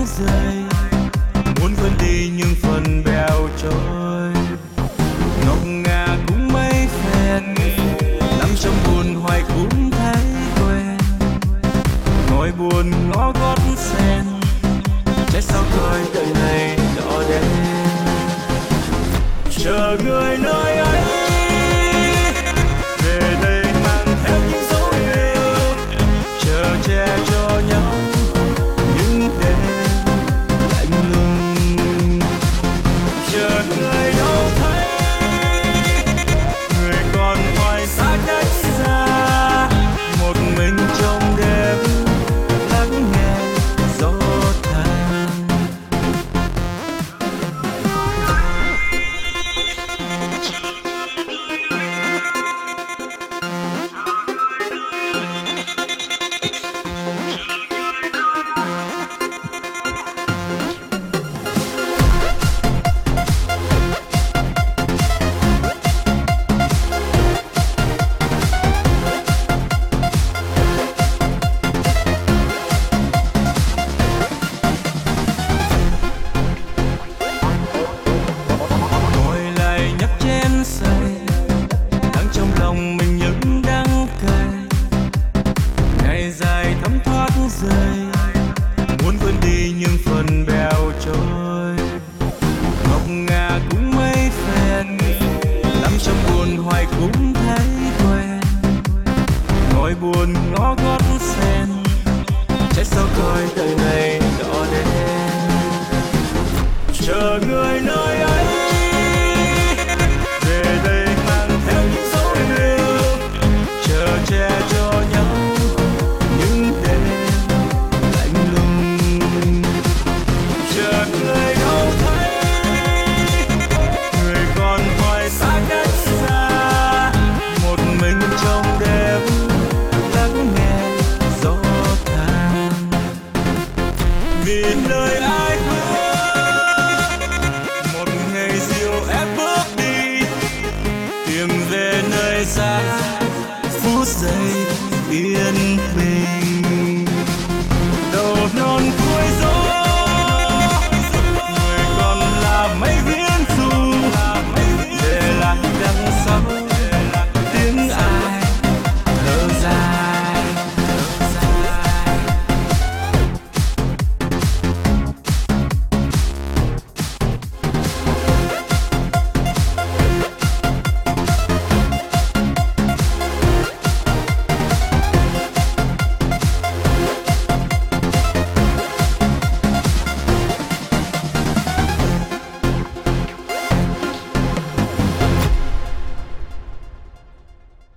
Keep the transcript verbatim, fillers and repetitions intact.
rơi, muốn quên đi nhưng phần bèo trôi. Ngọc ngà cũng mấy phen, nằm trong buồn hoài cũng thấy quen. Ngồi buồn ngó gót sen, trách sao coi đời này đỏ đen. Chờ người nơi ấy về đây mang theo những dấu yêu, chờ che cho nhau những đêm lạnh lùng. Chờ người đâu thấy, người còn hoài xa cách xa, một mình trong đêm lắng nghe gió than. Ngồi lại nhấp chén say, đắng trong lòng mình những đắng cay. Ngày dài thấm thoát rơi, muốn quên đi nhưng phần bèo trôi. Ngọc ngà cũng mấy phen, nằm trong buồn hoài cũng thấy quen. Ngồi buồn ngó gót sen, trách sao coi đời này đỏ đen. Chờ người nơi ấy về đây mang theo những dấu yêu, chờ che cho nhau những đêm lạnh lùng. Chờ người đâu thấy, người còn hoài xa cách xa, một mình trong đêm lắng nghe gió than. Vì nơi